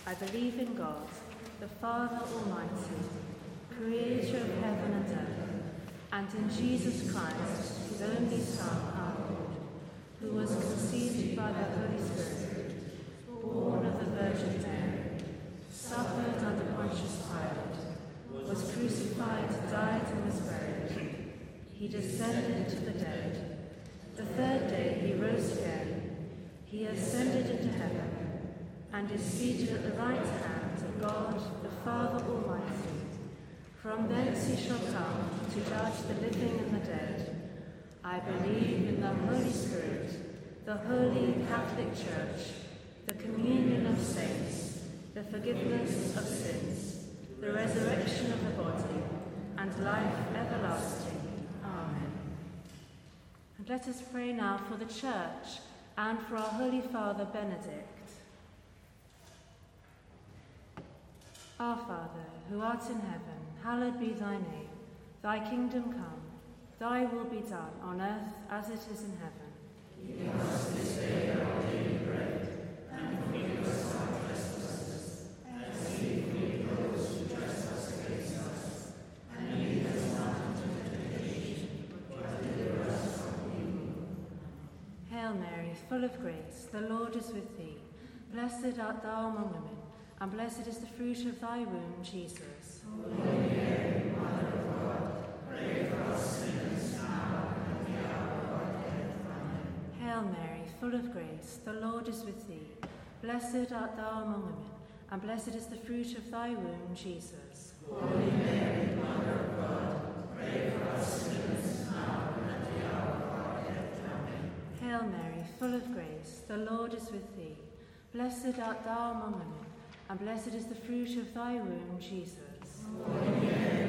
I believe in God, the Father Almighty, creator of heaven and earth, and in Jesus Christ, his only Son, our Lord, who was conceived by the Holy Spirit, born of the Virgin Mary, suffered under Pontius Pilate, was crucified, died, and was buried. He descended into the dead. The third day he rose again. He ascended into heaven, and is seated at the right hand of God, the Father Almighty. From thence he shall come to judge the living and the dead. I believe in the Holy Spirit, the holy Catholic Church, the communion of saints, the forgiveness of sins, the resurrection of the body, and life everlasting. Amen. And let us pray now for the Church and for our Holy Father Benedict. Our Father, who art in heaven, hallowed be thy name. Thy kingdom come, thy will be done on earth as it is in heaven. Give us this day our daily bread, and forgive us our trespasses, as we forgive those who trespass against us. And lead us not into temptation, but deliver us from evil. Hail Mary, full of grace, the Lord is with thee. Blessed art thou among women, and blessed is the fruit of thy womb, Jesus. Holy Mary, Mother of God, pray for us sinners now and at the hour of our death. Amen. Hail Mary, full of grace, the Lord is with thee. Blessed art thou among women, and blessed is the fruit of thy womb, Jesus. Holy Mary, Mother of God, pray for us sinners now and at the hour of our death. Amen. Hail Mary, full of grace, the Lord is with thee. Blessed art thou among women, and blessed is the fruit of thy womb, Jesus. Holy Mary,